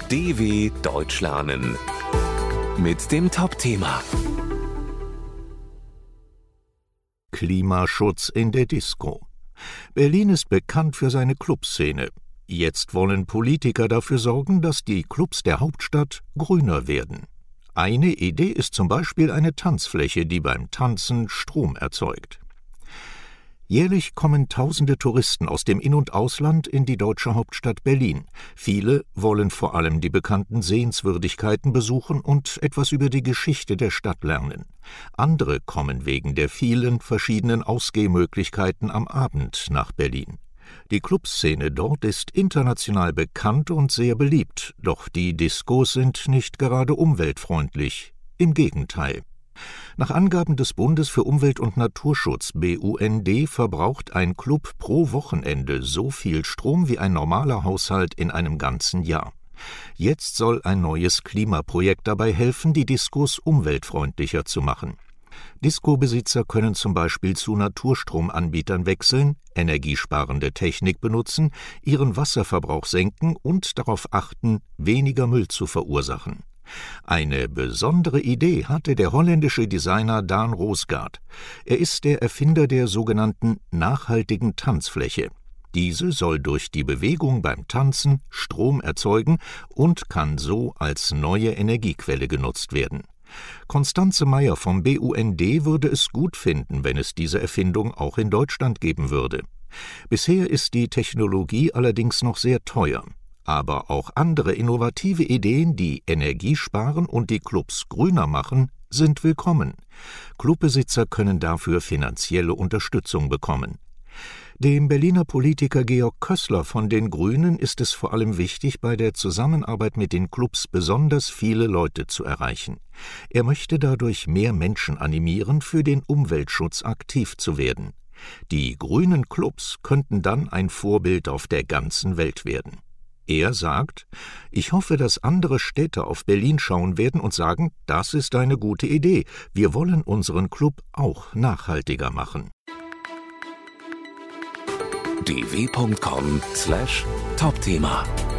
DW Deutsch lernen mit dem Top-Thema Klimaschutz in der Disco. Berlin ist bekannt für seine Clubszene. Jetzt wollen Politiker dafür sorgen, dass die Clubs der Hauptstadt grüner werden. Eine Idee ist zum Beispiel eine Tanzfläche, die beim Tanzen Strom erzeugt. Jährlich kommen tausende Touristen aus dem In- und Ausland in die deutsche Hauptstadt Berlin. Viele wollen vor allem die bekannten Sehenswürdigkeiten besuchen und etwas über die Geschichte der Stadt lernen. Andere kommen wegen der vielen verschiedenen Ausgehmöglichkeiten am Abend nach Berlin. Die Clubszene dort ist international bekannt und sehr beliebt, doch die Diskos sind nicht gerade umweltfreundlich. Im Gegenteil. Nach Angaben des Bundes für Umwelt und Naturschutz (BUND) verbraucht ein Club pro Wochenende so viel Strom wie ein normaler Haushalt in einem ganzen Jahr. Jetzt soll ein neues Klimaprojekt dabei helfen, die Diskos umweltfreundlicher zu machen. Disco-Besitzer können zum Beispiel zu Naturstromanbietern wechseln, energiesparende Technik benutzen, ihren Wasserverbrauch senken und darauf achten, weniger Müll zu verursachen. Eine besondere Idee hatte der holländische Designer Daan Roosgaard. Er ist der Erfinder der sogenannten nachhaltigen Tanzfläche. Diese soll durch die Bewegung beim Tanzen Strom erzeugen und kann so als neue Energiequelle genutzt werden. Constanze Meyer vom BUND würde es gut finden, wenn es diese Erfindung auch in Deutschland geben würde. Bisher ist die Technologie allerdings noch sehr teuer. Aber auch andere innovative Ideen, die Energie sparen und die Clubs grüner machen, sind willkommen. Clubbesitzer können dafür finanzielle Unterstützung bekommen. Dem Berliner Politiker Georg Kössler von den Grünen ist es vor allem wichtig, bei der Zusammenarbeit mit den Clubs besonders viele Leute zu erreichen. Er möchte dadurch mehr Menschen animieren, für den Umweltschutz aktiv zu werden. Die grünen Clubs könnten dann ein Vorbild auf der ganzen Welt werden. Er sagt, ich hoffe, dass andere Städte auf Berlin schauen werden und sagen, das ist eine gute Idee, wir wollen unseren Club auch nachhaltiger machen. dw.com/Topthema